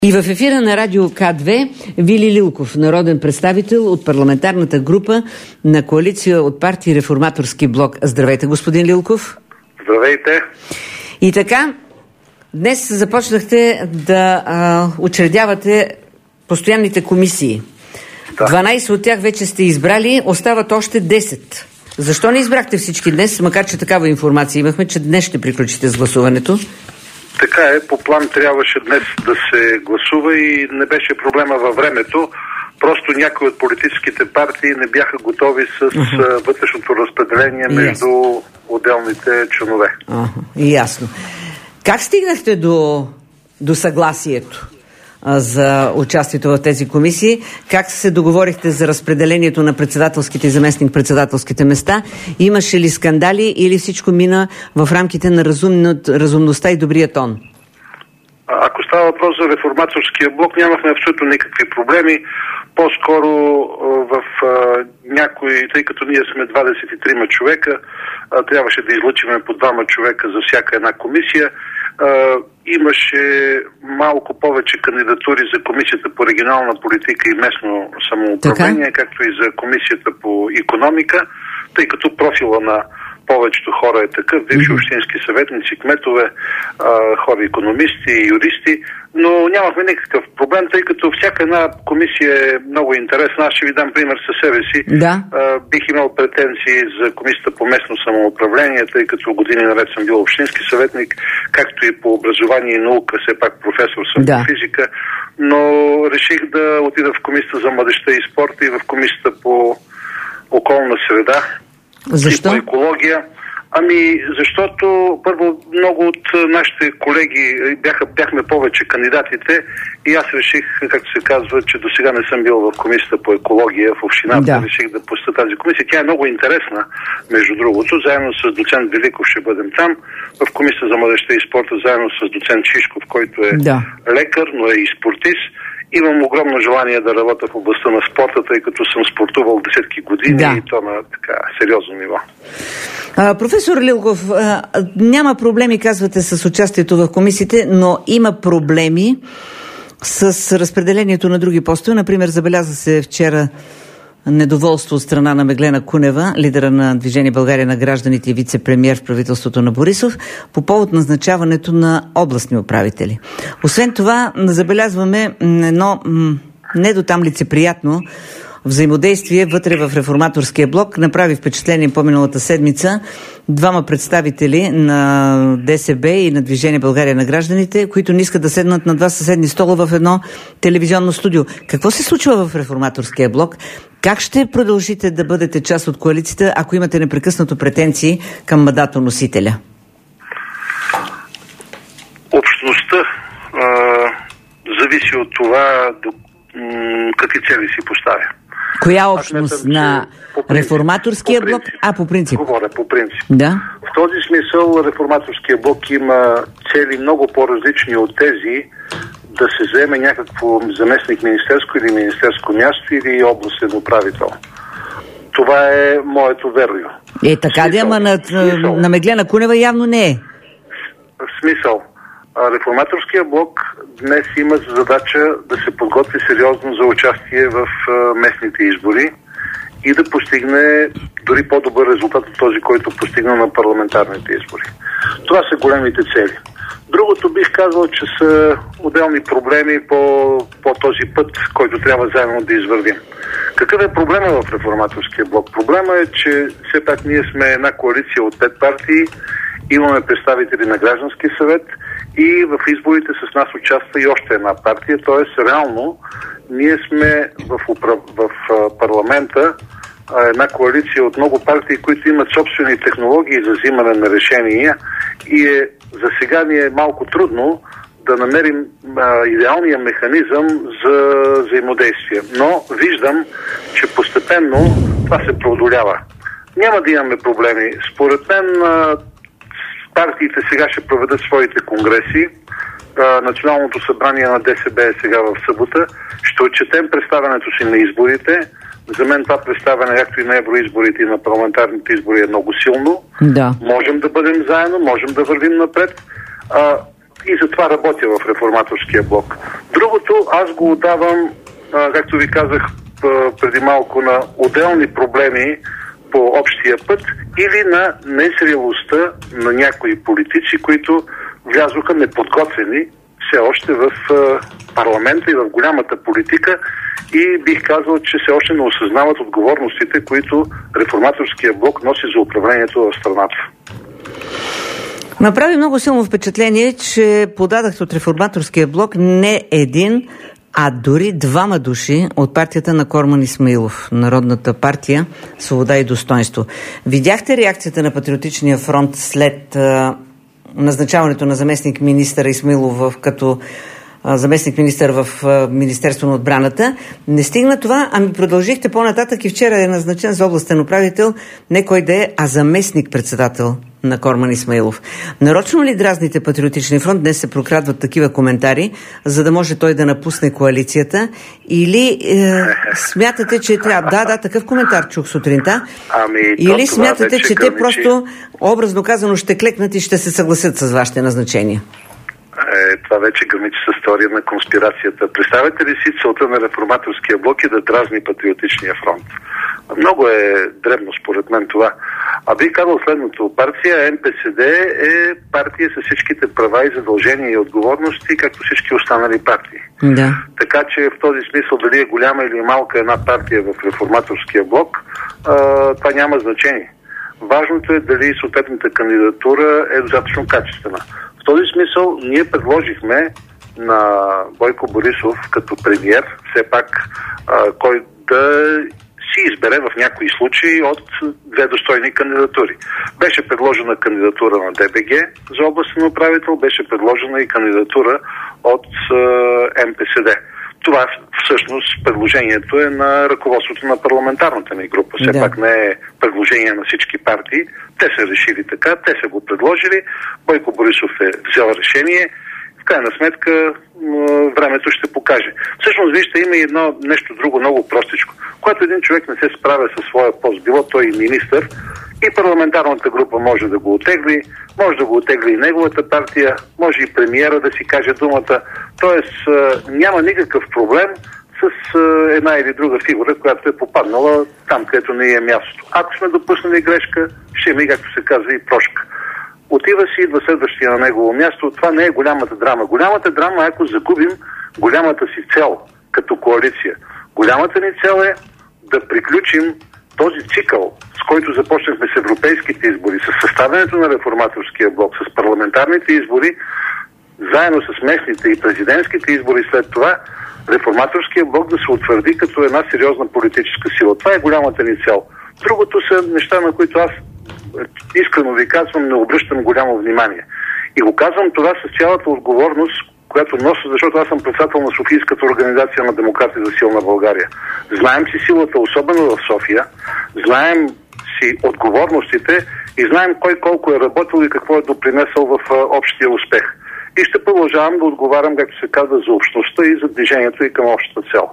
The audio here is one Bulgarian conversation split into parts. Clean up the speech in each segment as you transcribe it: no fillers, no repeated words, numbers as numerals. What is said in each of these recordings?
И в ефира на Радио К2 Вили Лилков, народен представител от парламентарната група на коалиция от партии Реформаторски блок. Здравейте, господин Лилков. Здравейте. И така, днес започнахте да учредявате постоянните комисии. Да. 12 от тях вече сте избрали, остават още 10. Защо не избрахте всички днес, макар че такава информация имахме, че днес ще приключите с гласуването? Така е, по план трябваше днес да се гласува и не беше проблема във времето. Просто някои от политическите партии не бяха готови с вътрешното разпределение между отделните членове. Ясно. Как стигнахте до съгласието за участието в тези комисии? Как се договорихте за разпределението на председателските и заместник-председателските места? Имаше ли скандали или всичко мина в рамките на разумността и добрия тон? Ако става въпрос за Реформаторския блок, нямахме абсолютно никакви проблеми. По-скоро в някои, тъй като ние сме 23 човека, трябваше да излъчиме по 2 човека за всяка една комисия. Имаше малко повече кандидатури за Комисията по регионална политика и местно самоуправление, както и за Комисията по икономика, тъй като профила на повечето хора е такъв, бивши общински съветници, кметове, хора икономисти, юристи, но нямахме никакъв проблем, тъй като всяка една комисия е много интересна. Аз ще ви дам пример със себе си. Да. Бих имал претенции за Комисията по местно самоуправление, тъй като години наред съм бил общински съветник, както и по образование и наука, все пак професор съм по физика, но реших да отида в Комисията за младежта и спорта и в Комисията по околна среда. Защо? И по екология. Защото първо много от нашите колеги бяхме повече кандидатите и аз реших, както се казва, че до сега не съм бил в Комисията по екология в общината. Реших да посетя тази комисия. Тя е много интересна, между другото. Заедно с доцент Великов ще бъдем там. В Комисията за младежта и спорта заедно с доцент Шишков, който е лекар, но е и спортист. Имам огромно желание да работя в областта на спорта, тъй като съм спортувал десетки години и то на така сериозно ниво. Професор Лилков, няма проблеми, казвате, с участието в комисиите, но има проблеми с разпределението на други постове. Например, забеляза се вчера недоволство от страна на Меглена Кунева, лидера на Движение България на гражданите и вице-премиер в правителството на Борисов, по повод назначаването на областни управители. Освен това, забелязваме едно не до там лицеприятно взаимодействие вътре в Реформаторския блок. Направи впечатление по-миналата седмица 2 представители на ДСБ и на Движение България на гражданите, които не искат да седнат на 2 съседни стола в едно телевизионно студио. Какво се случва в Реформаторския блок? Как ще продължите да бъдете част от коалицията, ако имате непрекъснато претенции към мандатоносителя? Общността зависи от това какви цели си поставя. Коя общност? На Реформаторския блок? По принцип. Говоря по принцип. Да. В този смисъл Реформаторския блок има цели много по-различни от тези да се вземе някакво заместник министерско или министерско място или областен управител. Това е моето верую. Така да, ама на Меглена Кунева явно не е. В смисъл. Реформаторския блок днес има задача да се подготви сериозно за участие в местните избори и да постигне дори по-добър резултат от този, който постигна на парламентарните избори. Това са големите цели. Другото бих казал, че са отделни проблеми по този път, който трябва заедно да извървим. Какъв е проблема в Реформаторския блок? Проблема е, че все пак ние сме една коалиция от 5 партии, имаме представители на Граждански съвет и в изборите с нас участва и още една партия, т.е. реално ние сме в парламента една коалиция от много партии, които имат собствени технологии за взимане на решения и за сега ни е малко трудно да намерим идеалния механизъм за взаимодействие. Но виждам, че постепенно това се преодолява. Няма да имаме проблеми. Според мен партиите сега ще проведат своите конгреси. Националното събрание на ДСБ е сега в събота. Ще отчетем представянето си на изборите. За мен това представяне, както и на евроизборите и на парламентарните избори, е много силно. Да. Можем да бъдем заедно, можем да вървим напред. и затова работя в Реформаторския блок. Другото аз го отдавам, както ви казах преди малко, на отделни проблеми по общия път или на незрелостта на някои политици, които влязоха неподготвени все още в парламента и в голямата политика и бих казал, че все още не осъзнават отговорностите, които Реформаторския блок носи за управлението в страната. Направи много силно впечатление, че подадахте от Реформаторския блок не един, а дори двама души от партията на Корман Исмаилов, Народната партия Свобода и достойнство. Видяхте реакцията на Патриотичния фронт след назначаването на заместник министъра Исмаилов като заместник министър в Министерство на отбраната. Не стигна това, ами продължихте по-нататък и вчера е назначен за областен управител не кой да е, а заместник председател на Корман Исмаилов. Нарочно ли дразните Патриотичния фронт? Днес се прокрадват такива коментари, за да може той да напусне коалицията, или смятате, че трябва... Да, такъв коментар чух сутринта. Или смятате, че те просто, образно казано, ще клекнат и ще се съгласят с вашите назначения? Това вече граничи с история на конспирацията. Представете ли си целта на Реформаторския блок и да дразни Патриотичния фронт? Много е дребно според мен това. А бих казал следното. Партия НПСД е партия с всичките права и задължения и отговорности, както всички останали партии. Да. Така че в този смисъл дали е голяма или малка една партия в Реформаторския блок, това няма значение. Важното е дали съответната кандидатура е достатъчно качествена. В този смисъл ние предложихме на Бойко Борисов като премиер, все пак кой да си избере в някои случаи от две достойни кандидатури. Беше предложена кандидатура на ДБГ за областен управител, беше предложена и кандидатура от МПСД. Това всъщност предложението е на ръководството на парламентарната ни група. Все пак не е предложение на всички партии. Те са решили така, те са го предложили. Бойко Борисов е взел решение. В крайна сметка времето ще покаже. Всъщност, вижте, има и едно нещо друго много простичко. Когато един човек не се справя със своя пост, било той и министър, и парламентарната група може да го отегли, може да го отегли и неговата партия, може и премиера да си каже думата. Тоест няма никакъв проблем с една или друга фигура, която е попаднала там, където не е мястото. Ако сме допуснали грешка, ще има, както се казва, и прошка. Отива си, идва следващия на негово място. Това не е голямата драма. Голямата драма е, ако загубим голямата си цел като коалиция. Голямата ни цел е да приключим този цикъл, с който започнахме с европейските избори, с съставянето на Реформаторския блок, с парламентарните избори, заедно с местните и президентските избори след това, Реформаторския блок да се утвърди като една сериозна политическа сила. Това е голямата ни цел. Другото са неща, на които аз искрено ви казвам, не обръщам голямо внимание. И го казвам това с цялата отговорност, която нося, защото аз съм председател на Софийската организация на демократи за силна България. Знаем си силата, особено в София, знаем си отговорностите и знаем кой колко е работил и какво е допринесъл в общия успех. И ще продължавам да отговарям, както се казва, за общността и за движението и към общата цел.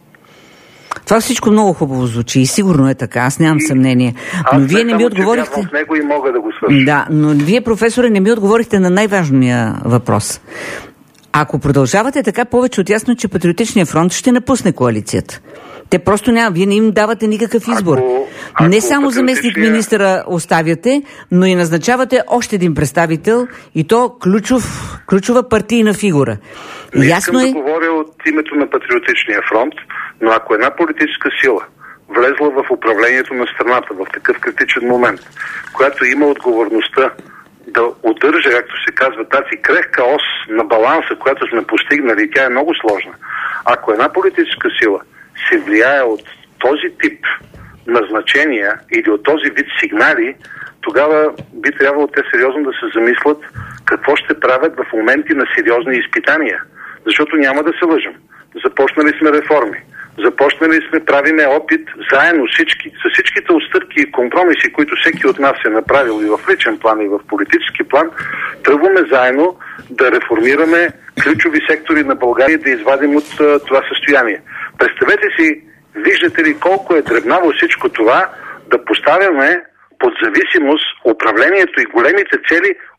Това всичко много хубаво звучи и сигурно е така, аз нямам съмнение. Но вие не ми отговорихте. Аз в него и мога да го свърша. Да, но вие, професоре, не ми отговорихте на най-важния въпрос. Ако продължавате така, повече от ясно, че Патриотичния фронт ще напусне коалицията. Те просто няма, вие не им давате никакъв избор. Не само заместник министъра оставяте, но и назначавате още един представител и то ключова партийна фигура. Не искам да говоря от името на Патриотичния фронт, но ако една политическа сила влезла в управлението на страната в такъв критичен момент, която има отговорността да удържа, както се казва, тази крехка ос на баланса, която сме постигнали, тя е много сложна. Ако една политическа сила се влияе от този тип назначения или от този вид сигнали, тогава би трябвало те сериозно да се замислят какво ще правят в моменти на сериозни изпитания. Защото няма да се лъжим. Започнали сме реформи. Започнали сме, правиме опит заедно всички, с всичките отстъпки и компромиси, които всеки от нас е направил и в личен план, и в политически план, тръгваме заедно да реформираме ключови сектори на България, да извадим от това състояние. Представете си, виждате ли колко е дребнаво всичко това, да поставяме под зависимост управлението и големите цели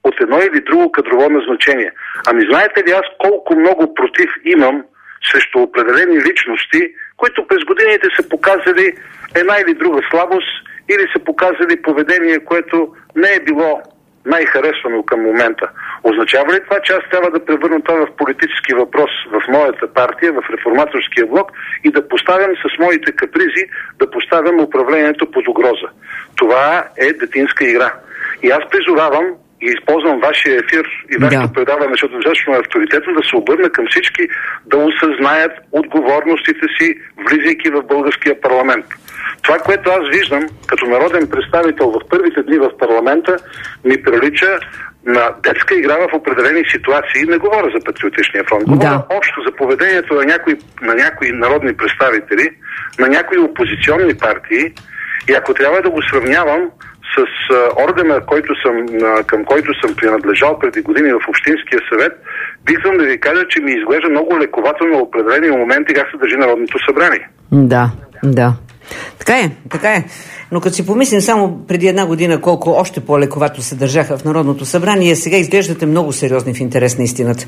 от едно или друго кадрово назначение. Ами знаете ли аз колко много против имам срещу определени личности, които през годините са показали една или друга слабост или са показали поведение, което не е било най-харесвано към момента. Означава ли това, че аз трябва да превърна това в политически въпрос в моята партия, в реформаторския блок и да поставям с моите капризи, да поставям управлението под угроза? Това е детинска игра. И аз призовавам и използвам вашия ефир и вашето предаване, защото достатъчно е авторитетно, да се обърна към всички да осъзнаят отговорностите си, влизайки в българския парламент. Това, което аз виждам като народен представител в първите дни в парламента, ми прилича на детска игра в определени ситуации. Не говоря за Патриотичния фронт, говоря общо за поведението на някои народни представители, на някои опозиционни партии. И ако трябва да го сравнявам с органа, към който съм принадлежал преди години в Общинския съвет, бихам да ви кажа, че ми изглежда много лекователно в определени моменти как се държи Народното събрание. Да. Така е. Но като си помислим само преди една година колко още по-лековато се държаха в Народното събрание, сега изглеждате много сериозни в интерес на истината.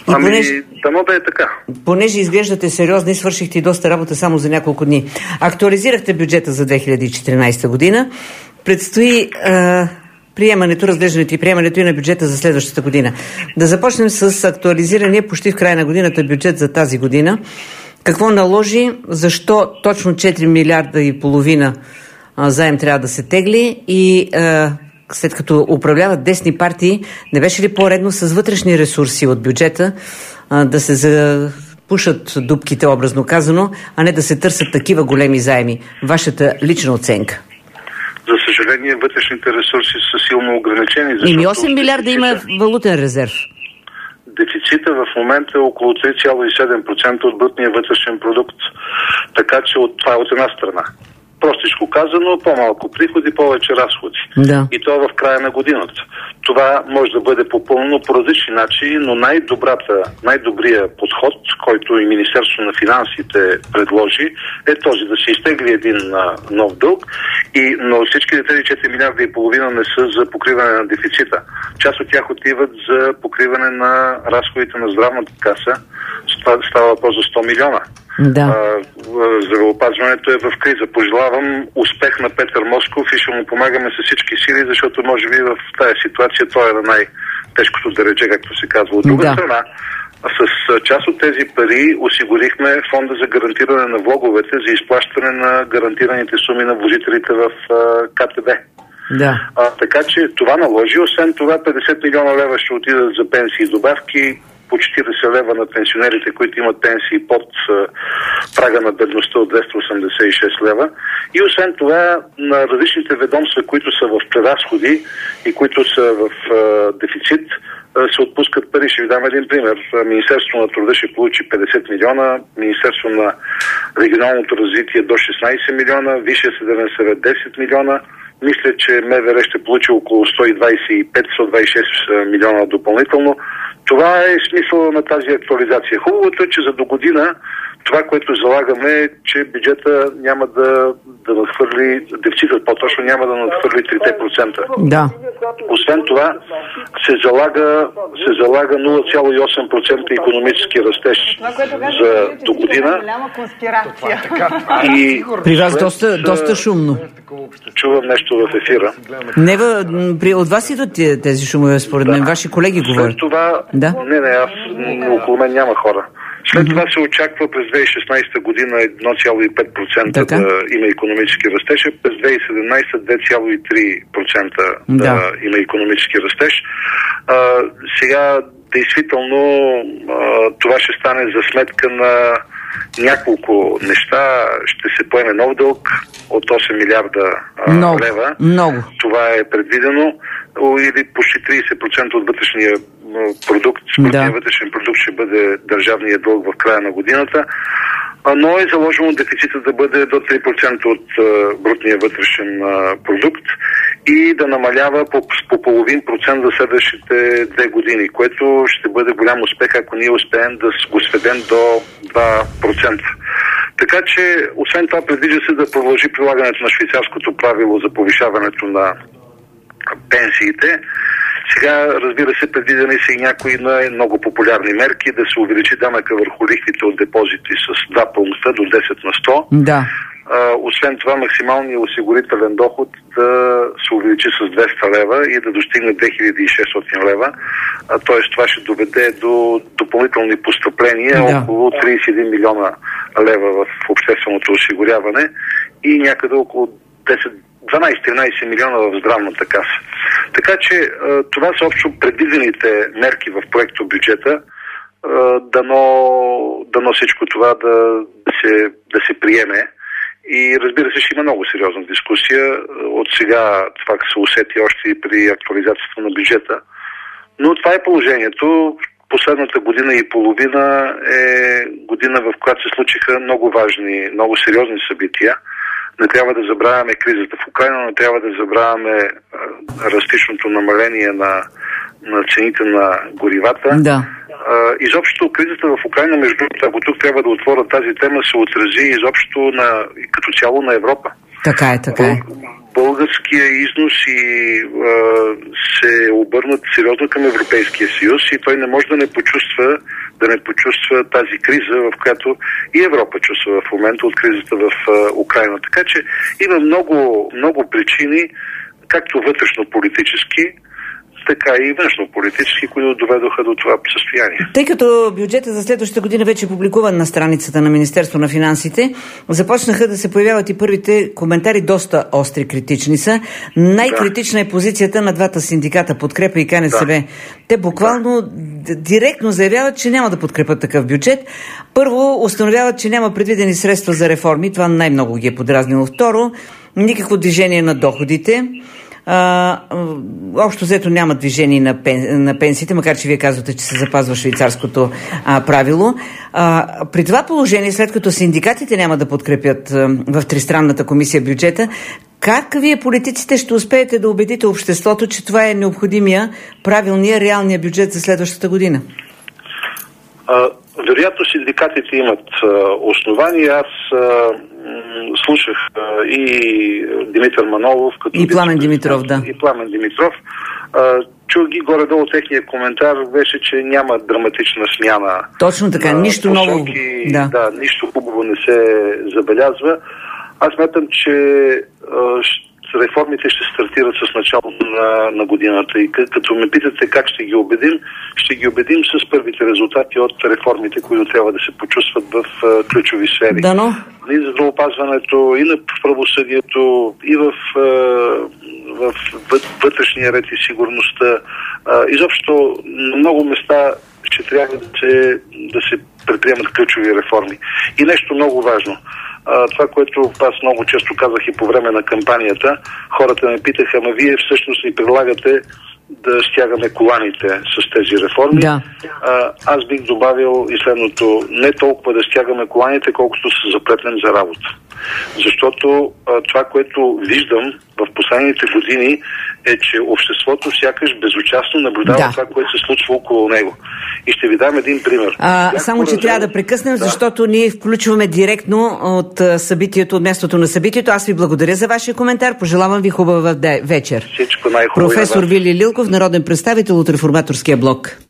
Дано да е така. Понеже изглеждате сериозни, свършихте и доста работа само за няколко дни. Актуализирахте бюджета за 2014 година. Предстои разглеждането и приемането и на бюджета за следващата година. Да започнем с актуализирания почти в края на годината бюджет за тази година. Какво наложи, защо точно 4 милиарда и половина заем трябва да се тегли и след като управляват десни партии, не беше ли по-редно с вътрешни ресурси от бюджета да се запушат дупките, образно казано, а не да се търсят такива големи заеми? Вашата лична оценка. За съжаление, вътрешните ресурси са силно ограничени. 8 милиарда има валутен резерв. Дефицита в момента е около 3,7% от брутния вътрешен продукт. Така че това е от една страна. Простичко казано, по-малко приходи, повече разходи. Да. И то в края на годината. Това може да бъде попълнено по различни начини, но най-добрият подход, който и Министерството на финансите предложи, е този да се изтегли един нов дълг, но всички тези 4 милиарда и половина не са за покриване на дефицита. Част от тях отиват за покриване на разходите на здравната каса. Става въпрос за 100 милиона. Да. Здравеопазването е в криза. Пожелавам успех на Петър Москов и ще му помагаме с всички сили, защото може би в тази ситуация той е на най-тежкото дередже, както се казва. От друга страна, с част от тези пари осигурихме фонда за гарантиране на влоговете за изплащане на гарантираните суми на вложителите в КТБ. Да. Така че това наложи. Освен това 50 милиона лева ще отидат за пенсии и добавки, по 40 лева на пенсионерите, които имат пенсии под прага на бедността от 286 лева. И освен това на различните ведомства, които са в преразходи и които са в дефицит, се отпускат пари. Ще ви дам един пример. Министерството на труда ще получи 50 милиона, Министерството на регионалното развитие до 16 милиона, Висшия съдебен съвет 10 милиона. Мисля, че МВР ще получи около 125-126 милиона допълнително. Това е смисъл на тази актуализация. Хубавото е, че за до година това, което залагаме е, че бюджета няма да надхвърли, дефицитът по-точно няма да надхвърли 3%. Да. Освен това се залага 0,8% икономически растеж за до година. И при вас доста шумно. Чувам нещо в ефира. От вас идват тези шумове, според мен. Ваши колеги говорят. Това... Да? Не, около мен няма хора. След това се очаква през 2016 година 1,5% да има икономически растеж, през 2017 2,3% да има икономически растеж. Сега, действително, това ще стане за сметка на няколко неща. Ще се поеме нов дълг от 8 милиарда лева. Много. Това е предвидено. Или почти 30% от вътрешния продукт, вътрешен продукт ще бъде държавния дълг в края на годината, но е заложено дефицита да бъде до 3% от брутния вътрешен продукт и да намалява по половин процент за следващите 2 години, което ще бъде голям успех, ако ние успеем да го сведем до 2%. Така че, освен това, предвижда се да продължи прилагането на швейцарското правило за повишаването на пенсиите Сега, разбира се, предвидени са и някои много популярни мерки, да се увеличи данъка върху лихвите от депозити с 2 пункта до 10 на 100. Да. Освен това, максималният осигурителен доход да се увеличи с 200 лева и да достигне 2600 лева. Тоест, това ще доведе до допълнителни постъпления, около 31 милиона лева в общественото осигуряване и някъде около 12-13 милиона в здравната каса. Така че това са общо предвидените мерки в проекто бюджета. Дано всичко това да се приеме. И разбира се, ще има много сериозна дискусия. От сега това се усети още и при актуализацията на бюджета. Но това е положението. Последната година и половина е година, в която се случиха много важни, много сериозни събития. Не трябва да забравяме кризата в Украйна, не трябва да забравяме растичното намаление на цените на горивата. Да. Изобщо кризата в Украйна, между другото, ако тук трябва да отворя тази тема, се отрази изобщо като цяло на Европа. Така е. Българския износ се обърнат сериозно към Европейския съюз и той не може да не почувства тази криза, в която и Европа чувства в момента от кризата в Украйна. Така че има много, много причини, както вътрешно-политически, така и външно-политически, които доведоха до това състояние. Тъй като бюджетът за следващата година вече е публикуван на страницата на Министерство на финансите, започнаха да се появяват и първите коментари, доста остри, критични са. Най-критична е позицията на двата синдиката Подкрепа и КНСБ. Да. Те буквално директно заявяват, че няма да подкрепят такъв бюджет. Първо, установяват, че няма предвидени средства за реформи. Това най-много ги е подразнило. Второ, никакво движение на доходите. Общо взето няма движение на пенсиите, макар че вие казвате, че се запазва швейцарското правило. При това положение, след като синдикатите няма да подкрепят в тристранната комисия бюджета, как вие политиците ще успеете да убедите обществото, че това е необходимия, правилния, реалния бюджет за следващата година? Вероятно синдикатите имат основания. Аз слушах и Димитър Манолов, и Пламен Димитров, да. И Пламен Димитров. Чух ги горе-долу, техния коментар беше, че няма драматична смяна. Точно така, нищо ново. Да, нищо хубаво не се забелязва. Аз смятам, че реформите ще стартират с началото на годината. И като ме питате как ще ги убедим с първите резултати от реформите, които трябва да се почувстват в ключови сфери. Дано. И за здравеопазването, и на правосъдието, и в вътрешния ред и сигурността. Изобщо на много места ще трябва да се предприемат ключови реформи. И нещо много важно. Това, което аз много често казах и по време на кампанията, хората ме питаха, ама вие всъщност ни предлагате да стягаме коланите с тези реформи. Да. Аз бих добавил и следното, не толкова да стягаме коланите, колкото се запретнем за работа. Защото това, което виждам в последните години е, че обществото сякаш безучастно наблюдава това, което се случва около него. И ще ви дам един пример. Само, че трябва да прекъснем, защото ние включваме директно от събитието, от мястото на събитието. Аз ви благодаря за вашия коментар. Пожелавам ви хубава вечер. Всичко най-хубаво. Професор Вили Лилков, народен представител от Реформаторския блок.